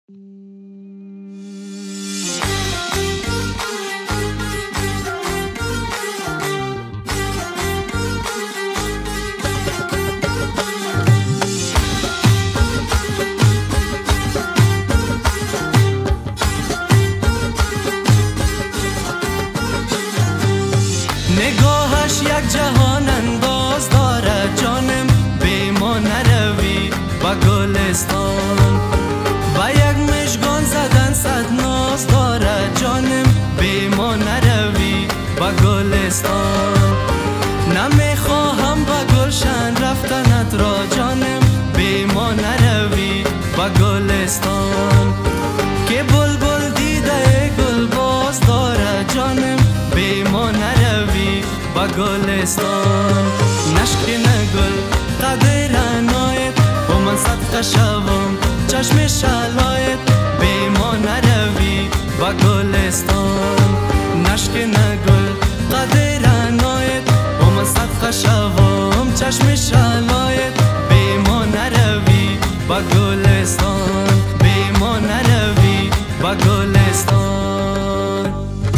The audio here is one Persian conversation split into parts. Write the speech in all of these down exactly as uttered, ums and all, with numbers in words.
نگاهش یک جهان انداز داره جانم، بی ما نروی با گلستان. با یک مژگان زدن صد ناز داره جانم، بی ما نروی با گلستان. نمیخواهم با گلشن رفتنت را جانم، بی ما نروی با گلستان. که بلبل دیده گل باز داره جانم، بی ما نروی با گلستان. نشکن گل قدر ناید و من صدقه شوم چشم شلایت، بی ما نروی با گلستان. نشکن گل قدر ناید و من صدقه شوم چشم شلایت، بی ما نروی با گلستان، بی ما نروی با گلستان.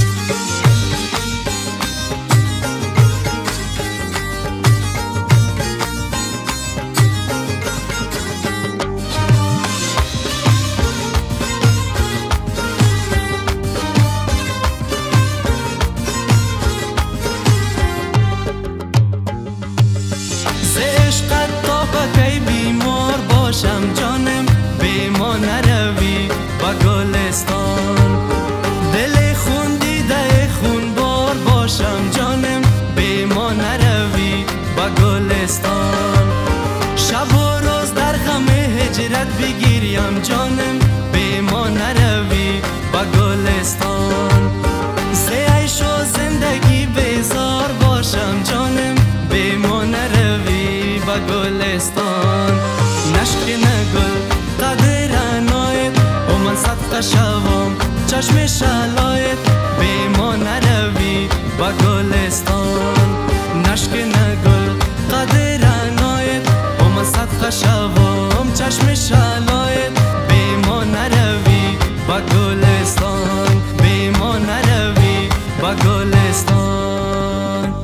عشقت تا کی بیمار باشم جانم، بی ما نروی با گلستان. دل خون دیده خون بار باشم جانم، بی ما نروی با گلستان. شب و روز در غم هجرت بگیریم جانم، بی ما نروی با گلستان. ز عیش و زندگی بیزار باشم جانم، بی ما نروی با گلستان. نشکن گل قدر ناید و من صدقه شوم چشم شلایت، بی ما نروی با گلستان. نشکن گل قدر ناید و من صدقه شوم چشم شلایت، بی ما نروی با گلستان، بی ما نروی با گلستان.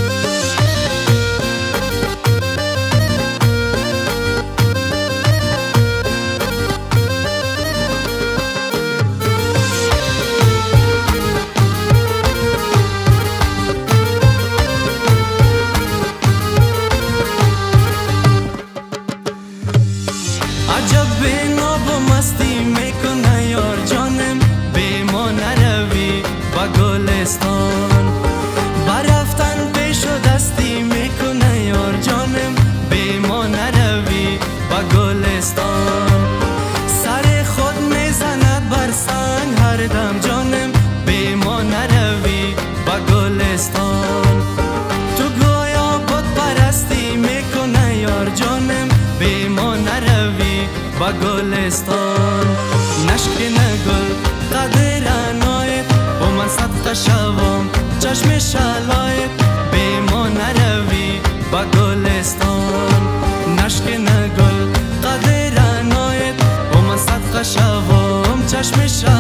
عجب به ناب و مستی میکنه یار جانم، بی ما نروی با گلستان. برفتن پیش و دستی میکنه یار جانم، بی ما نروی با گلستان. سر خود میزند بر سنگ هر دم جانم، بی ما نروی با گلستان. تو گویا بود پرستی میکنه یار جانم، بی ما نروی با گلستان. نشکن گل قدر ناید و من صدقه شوم چشم شلایت، بی ما نروی با گلستان. نشکن گل قدر ناید و من صدقه شوم چشم شلایت.